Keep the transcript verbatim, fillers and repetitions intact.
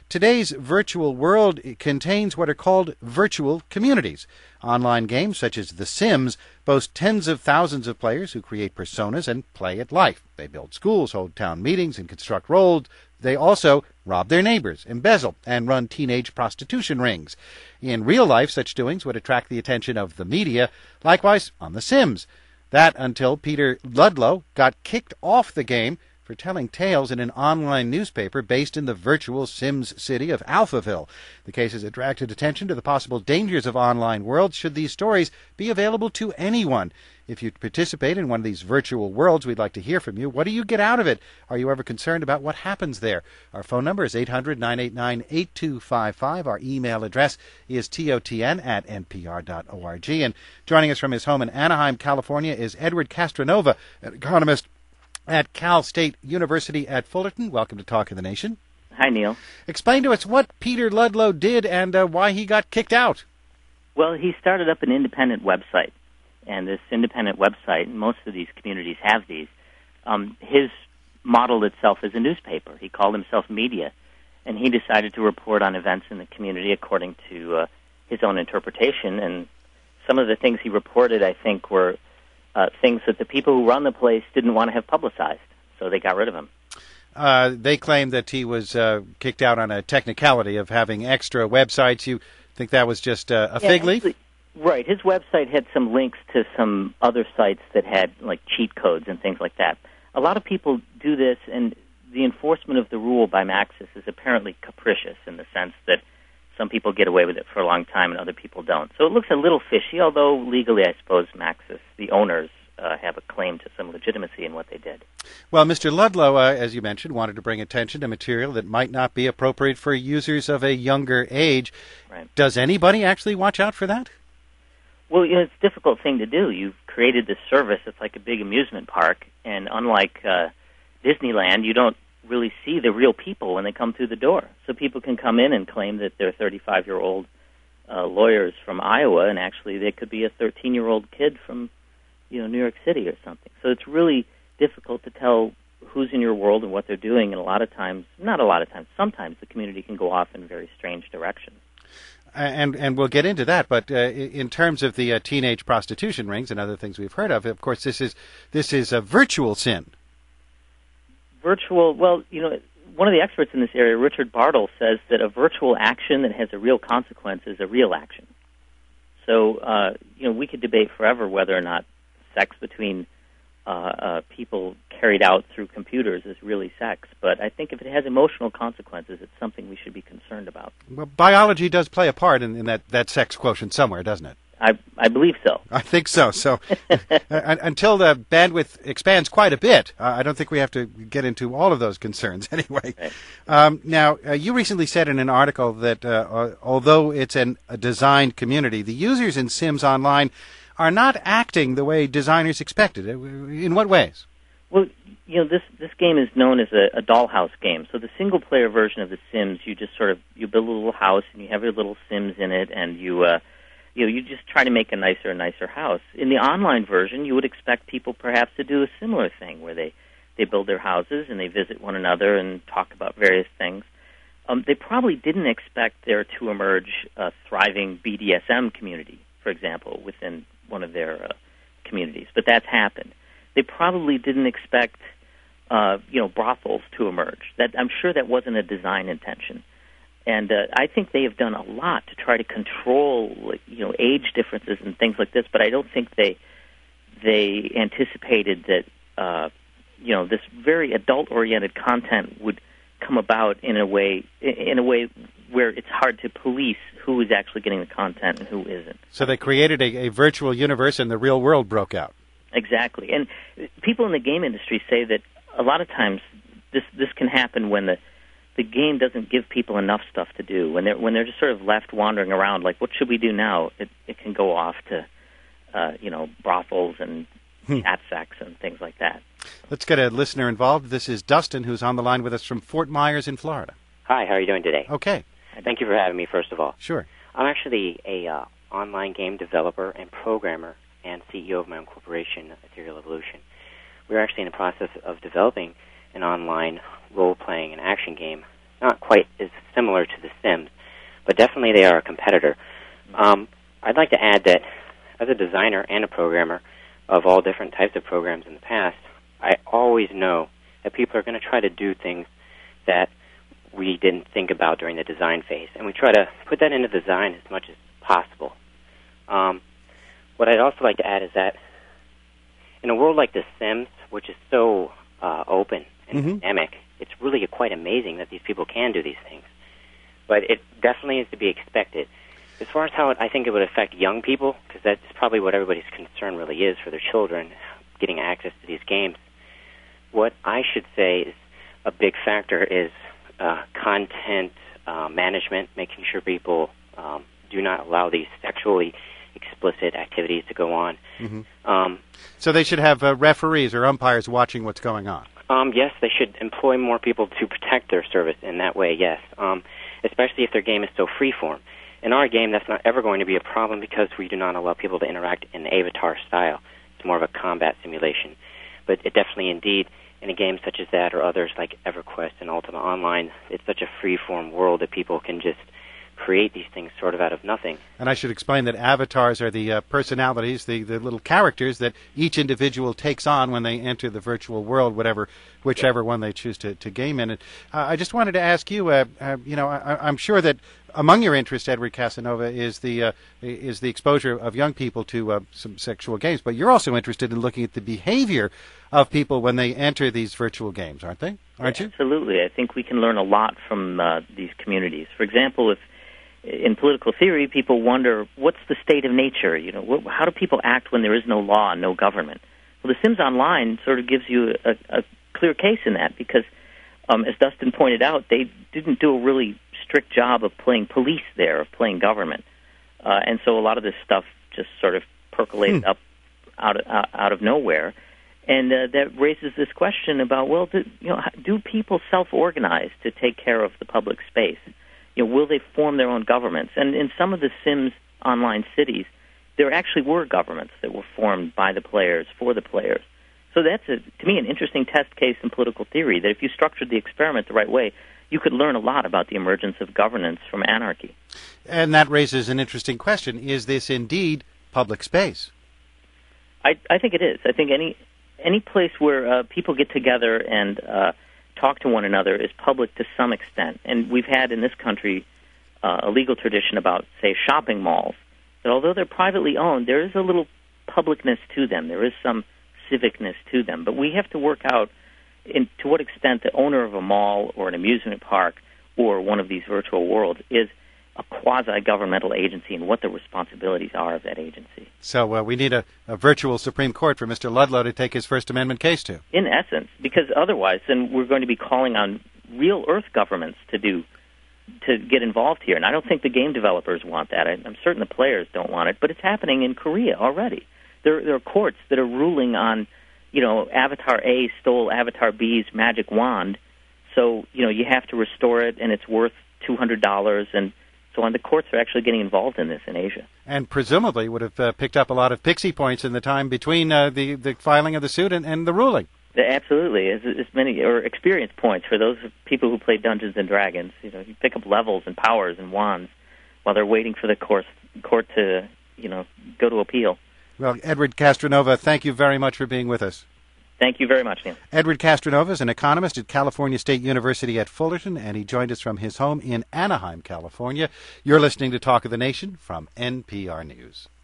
Today's virtual world contains what are called virtual communities. Online games such as The Sims boast tens of thousands of players who create personas and play at life. They build schools, hold town meetings, and construct roads. They also rob their neighbors, embezzle, and run teenage prostitution rings. In real life, such doings would attract the attention of the media. Likewise, on The Sims. That until Peter Ludlow got kicked off the game for telling tales in an online newspaper based in the virtual Sims city of Alphaville. The case has attracted attention to the possible dangers of online worlds should these stories be available to anyone. If you participate in one of these virtual worlds, we'd like to hear from you. What do you get out of it? Are you ever concerned about what happens there? Our phone number is eight hundred, nine eight nine, eight two five five. Our email address is totn at npr dot org. And joining us from his home in Anaheim, California, is Edward Castronova, an economist at Cal State University at Fullerton. Welcome to Talk of the Nation. Hi, Neil. Explain to us what Peter Ludlow did and uh, why he got kicked out. Well, he started up an independent website, and this independent website, and most of these communities have these, um, his modeled itself as a newspaper. He called himself Media, and he decided to report on events in the community according to uh, his own interpretation, and some of the things he reported, I think, were Uh, things that the people who run the place didn't want to have publicized, so they got rid of him. Uh, they claim that he was uh, kicked out on a technicality of having extra websites. You think that was just uh, a yeah, fig leaf? Actually, right. His website had some links to some other sites that had, like, cheat codes and things like that. A lot of people do this, and the enforcement of the rule by Maxis is apparently capricious in the sense that some people get away with it for a long time and other people don't. So it looks a little fishy, although legally I suppose Maxis, the owners, uh, have a claim to some legitimacy in what they did. Well, Mister Ludlow, uh, as you mentioned, wanted to bring attention to material that might not be appropriate for users of a younger age. Right. Does anybody actually watch out for that? Well, you know, it's a difficult thing to do. You've created this service. It's like a big amusement park, and unlike uh, Disneyland, you don't really see the real people when they come through the door. So people can come in and claim that they're thirty-five-year-old uh, lawyers from Iowa, and actually they could be a thirteen-year-old kid from, you know, New York City or something. So it's really difficult to tell who's in your world and what they're doing, and a lot of times, not a lot of times, sometimes the community can go off in very strange directions. And and we'll get into that, but uh, in terms of the uh, teenage prostitution rings and other things we've heard of, of course, this is this is a virtual sin. Virtual, well, you know, one of the experts in this area, Richard Bartle, says that a virtual action that has a real consequence is a real action. So, uh, you know, we could debate forever whether or not sex between uh, uh, people carried out through computers is really sex. But I think if it has emotional consequences, it's something we should be concerned about. Well, biology does play a part in, in that, that sex quotient somewhere, doesn't it? I, I believe so. I think so. So uh, until the bandwidth expands quite a bit, uh, I don't think we have to get into all of those concerns anyway. Right. Um, now, uh, you recently said in an article that uh, uh, although it's an, a designed community, the users in Sims Online are not acting the way designers expected. In what ways? Well, you know, this this game is known as a, a dollhouse game. So the single-player version of The Sims, you just sort of, you build a little house and you have your little Sims in it, and you... Uh, You know, you just try to make a nicer and nicer house. In the online version, you would expect people perhaps to do a similar thing where they, they build their houses and they visit one another and talk about various things. Um, they probably didn't expect there to emerge a thriving B D S M community, for example, within one of their uh, communities, but that's happened. They probably didn't expect, uh, you know, brothels to emerge. That I'm sure that wasn't a design intention. And uh, I think they have done a lot to try to control, you know, age differences and things like this. But I don't think they they anticipated that, uh, you know, this very adult-oriented content would come about in a way in a way where it's hard to police who is actually getting the content and who isn't. So they created a, a virtual universe, and the real world broke out. Exactly. And people in the game industry say that a lot of times this this can happen when the the game doesn't give people enough stuff to do. When they're when they're just sort of left wandering around, like, what should we do now? It it can go off to, uh, you know, brothels and hmm. cat sex and things like that. Let's get a listener involved. This is Dustin, who's on the line with us from Fort Myers in Florida. Hi, how are you doing today? Okay. Thank you for having me, first of all. Sure. I'm actually a uh, online game developer and programmer and C E O of my own corporation, Ethereal Evolution. We're actually in the process of developing an online role-playing and action game, not quite as similar to The Sims, but definitely they are a competitor. Um, I'd like to add that as a designer and a programmer of all different types of programs in the past, I always know that people are going to try to do things that we didn't think about during the design phase, and we try to put that into design as much as possible. Um, what I'd also like to add is that in a world like The Sims, which is so uh, open and mm-hmm. dynamic, it's really quite amazing that these people can do these things. But it definitely is to be expected. As far as how it, I think it would affect young people, because that's probably what everybody's concern really is for their children, getting access to these games, what I should say is a big factor is uh, content uh, management, making sure people um, do not allow these sexually explicit activities to go on. Mm-hmm. Um, so they should have uh, referees or umpires watching what's going on. Um, yes, they should employ more people to protect their service in that way, yes, um, especially if their game is so freeform. In our game, that's not ever going to be a problem because we do not allow people to interact in avatar style. It's more of a combat simulation. But it definitely, indeed, in a game such as that or others like EverQuest and Ultima Online, it's such a free-form world that people can just create these things sort of out of nothing. And I should explain that avatars are the uh, personalities, the, the little characters that each individual takes on when they enter the virtual world, whatever, whichever one they choose to, to game in. And uh, I just wanted to ask you, uh, uh, you know, I, I'm sure that among your interests, Edward Casanova, is the uh, is the exposure of young people to uh, some sexual games. But you're also interested in looking at the behavior of people when they enter these virtual games, aren't they? Aren't you? Absolutely. I think we can learn a lot from uh, these communities. For example, if in political theory, people wonder, what's the state of nature? You know, what, how do people act when there is no law and no government? Well, The Sims Online sort of gives you a, a clear case in that because, um, as Dustin pointed out, they didn't do a really strict job of playing police there, of playing government. Uh, and so a lot of this stuff just sort of percolated hmm. up out of, out of nowhere. And uh, that raises this question about, well, do, you know, do people self-organize to take care of the public space? You know, will they form their own governments? And in some of the Sims Online cities, there actually were governments that were formed by the players, for the players. So that's, a, to me, an interesting test case in political theory, that if you structured the experiment the right way, you could learn a lot about the emergence of governance from anarchy. And that raises an interesting question. Is this indeed public space? I, I think it is. I think any any place where uh, people get together and uh, talk to one another is public to some extent. And we've had in this country uh, a legal tradition about, say, shopping malls, that although they're privately owned, there is a little publicness to them. There is some civicness to them. But we have to work out in, to what extent the owner of a mall or an amusement park or one of these virtual worlds is a quasi-governmental agency and what the responsibilities are of that agency. So uh, we need a, a virtual Supreme Court for Mister Ludlow to take his First Amendment case to. In essence, because otherwise then we're going to be calling on real Earth governments to do to get involved here. And I don't think the game developers want that. I, I'm certain the players don't want it, but it's happening in Korea already. There, there are courts that are ruling on, you know, Avatar A stole Avatar B's magic wand, so, you know, you have to restore it and it's worth two hundred dollars, and so on. The courts are actually getting involved in this in Asia. And presumably would have uh, picked up a lot of pixie points in the time between uh, the, the filing of the suit and, and the ruling. Absolutely, as, as many or experience points for those people who play Dungeons and Dragons. You know, you pick up levels and powers and wands while they're waiting for the court court to, you know, go to appeal. Well, Edward Castronova, thank you very much for being with us. Thank you very much, Neil. Edward Castronova is an economist at California State University at Fullerton, and he joined us from his home in Anaheim, California. You're listening to Talk of the Nation from N P R News.